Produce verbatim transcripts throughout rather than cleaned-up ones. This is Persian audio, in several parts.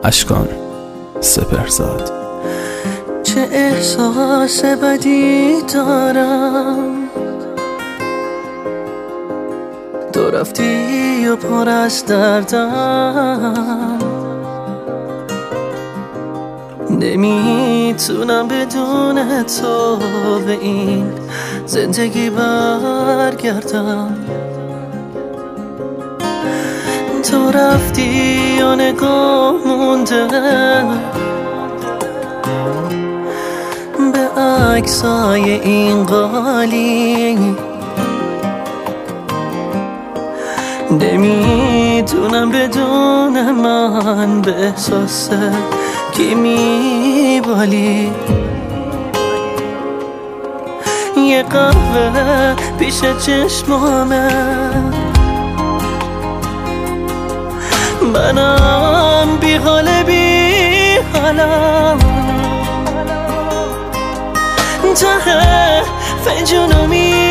اشکان سپهرزاد. چه احساس بدی دارم، تو رفتی و پر از دردم، نمیتونم بدون تو به این زندگی برگردم. تو رفتی و نگاه مونده به عکسای این قالی، نمیدونم بدون من به احساس کی میبالی. یه قهوه پیش چشمامه، منم بی حال بی حالم، ته فنجونو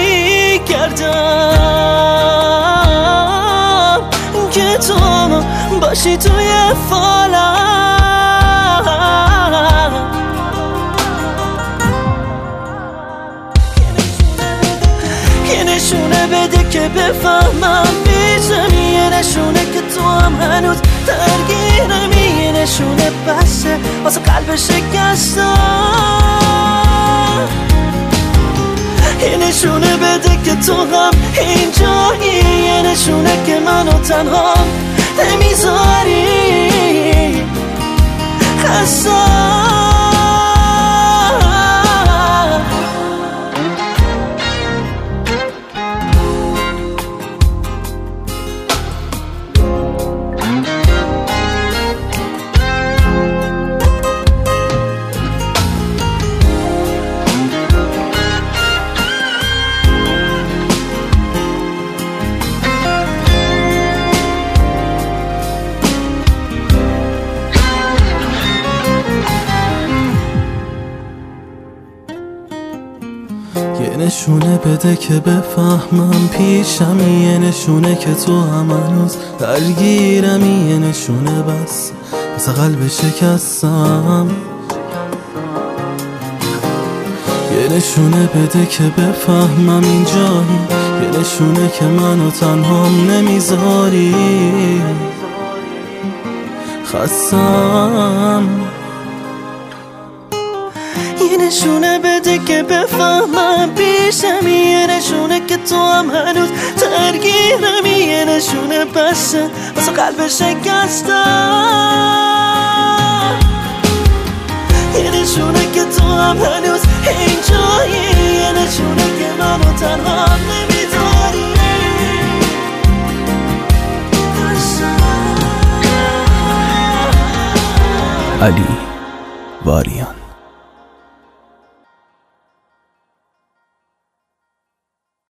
میگردم که تو باشی توی فالم. یه نشونه بده که بفهمم میزمی، یه نشونه که تو هم هنوز درگیرمی، یه نشونه بسه واسه قلب شکستم. یه نشونه بده که تو هم اینجایی، یه نشونه که منو تنها نمیذاری خستم. یه نشونه بده که بفهمم پیشمی، یه نشونه که تو هم هنوز درگیرمی، یه نشونه بس واسه قلب شکستم. یه نشونه بده که بفهمم اینجایی، یه نشونه که منو تنها نمیذاری خستم. یه نشونه بده که بفهمم پیشمی، یه نشونه که تو هم هنوز درگیرمی، یه نشونه بسه واسه قلب شکستم. یه نشونه که تو هم هنوز اینجایی، یه نشونه که منو تنها نمیذاری. علی واریان.